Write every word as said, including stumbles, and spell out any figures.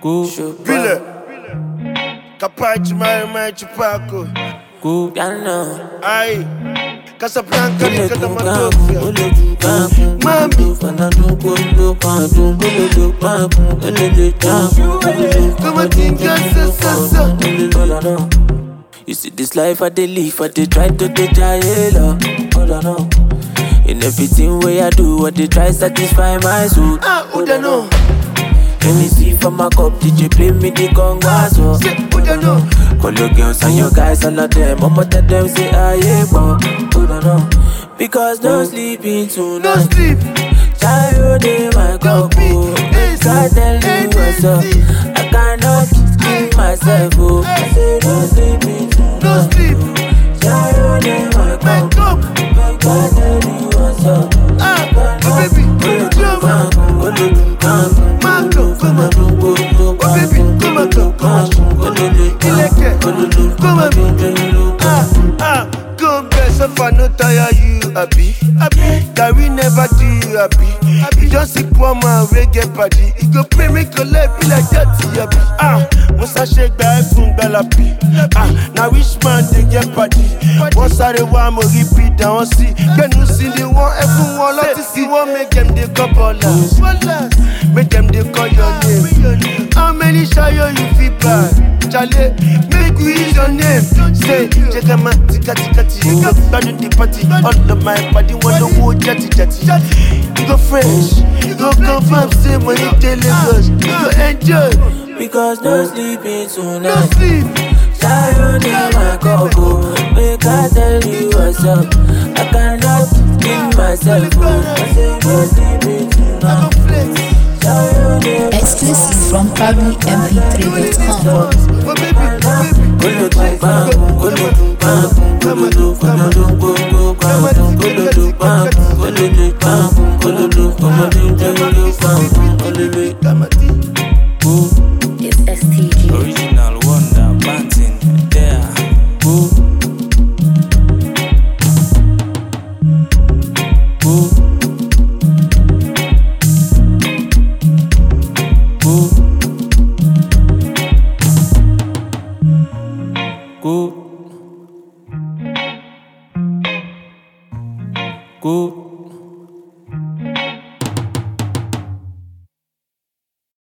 Go. Bile. Capace mai mai chupaco. Go. Piano. Ai. Casablanca ni kada Mami. matofia. Mami. Come think yes yes yes. You see this life I dey live, I dey try to dey jail. Hold on, no. In everything way I do, I dey try satisfy my soul. Ah, who da know? Let me see from my cup, did you play me the congas? Oh, Say who da know? call your girls and your guys, all of them. I'ma tell them say I ain't born. Hold on, no. Because no sleeping No tonight. sleep. Child in my cup, oh. God tell me what's up. I cannot keep myself, oh. I say no sleeping tonight. No sleep. Child in my Wake cup. up. God tell me what's up. Ah, oh baby, come on. Mango, come on. Oh baby, come on, come on. Ileke, come on. Ah, ah, go best if I no tire you, happy, happy. That we never do you happy. Happy, just see poor man we get party. It go pay me collect be like that, happy. Ah, Musa shake the iPhone galapi. Ah, now which man they get party? Once I the one more repeat, I want see. Can you see the one everyone love to see? One make them they couple us. Make them they call your name. How many shayo you feel bad? Charlie, make we use your name. Say, check out my tika tika tika. You go back to the party. All of my body want to go jetty jetty. You go fresh, you go confirm. Say when you tell us, you go enjoy. Because no sleeping No tonight. sleep. Child in my cup, oh. Make I tell you what's up. I cannot keep myself, oh. I say no sleeping tonight. Child in my Exclusive from Pablo M P three dot com. Oh baby, baby. Kolo tu bam, kolo tu bam, kolo tu kolo tu kolo bam, kolo tu bam, kolo tu bam, kolo tu kolo tu kolo bam, kolo tu. It's S T G. Original Wonder Banting there. Go. Go. Go. Go.